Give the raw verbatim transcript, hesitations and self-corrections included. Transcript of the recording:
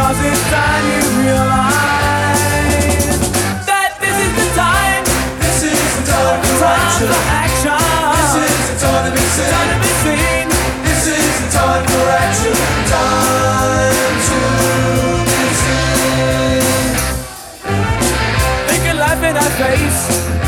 'cause it's time you realize that this is the time. This is the time for action. For action. This is the time to be seen. Time to be seen. This is the time for action. Time to be seen. They can laugh in our face.